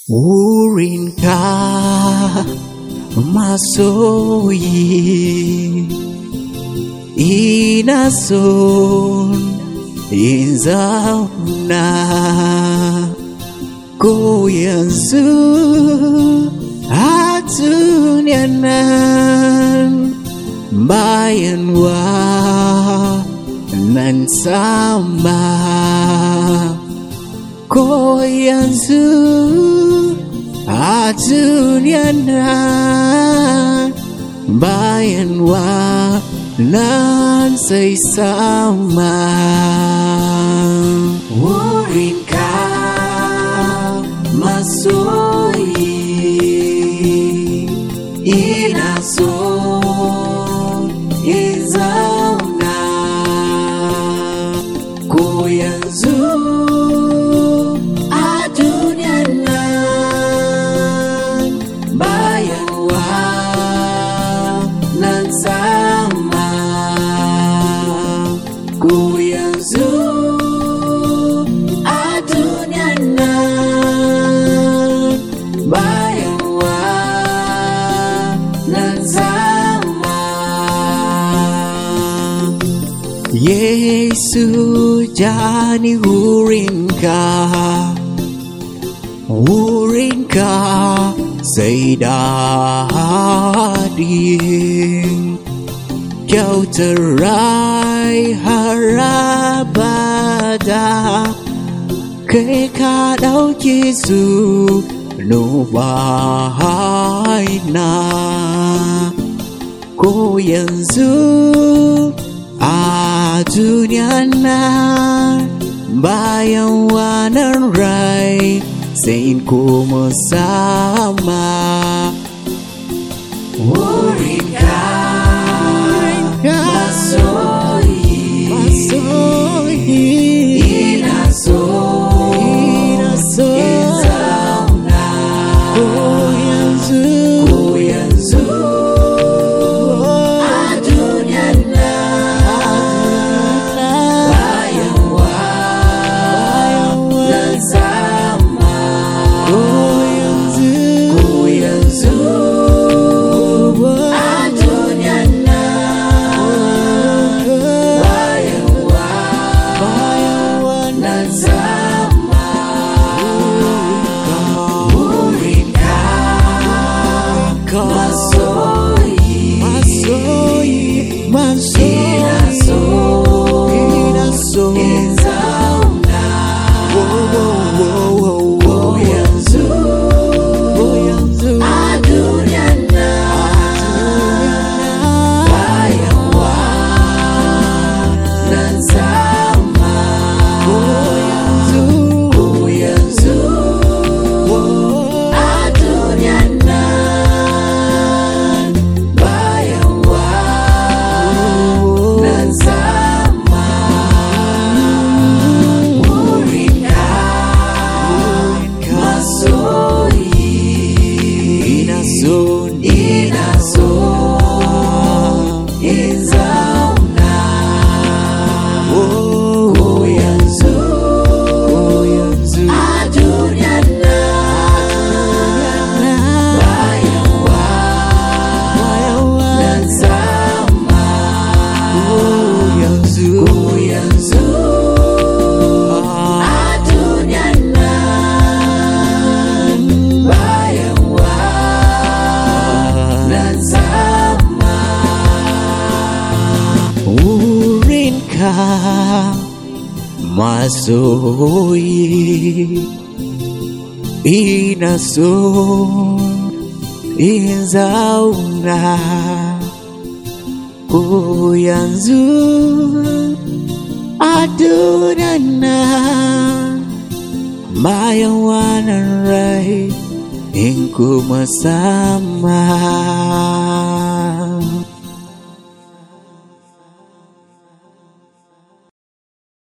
wurinka masoyi ina son in zauna ko yanzu a duniyar nan bayan nan sama ko yanzu a duniyar nan bayan nan sai sama wurinka masoyi ina so in zauna ko yanzu a duniyar nan bayan nan sama ko yanzu a duniyar nan bayan nan sama Yesu jani wurinka sai daɗi kyautar rai har abada kai ka ɗauke su nufaina ko yanzu a duniyan nan bayan wannan rai sai in koma sama wurinka masoyi ina so in zauna ko yanzu a duniyar nan bayan nan sama ko yanzu a duniyar nan bayan nan sama wurinka masoyi ina so in zauna ko yanzu a duniyar nan bayan nan sama ko yanzu a duniyar nan bayan nan sama wurinka masoyi ina so in zauna ko yanzu a duniyar nan bayan nan sama ko yanzu a duniyar nan bayan nan sama wurinka masoyi ina so in zauna ko yanzu a duniyar nan bayan wannan rai in kuma sama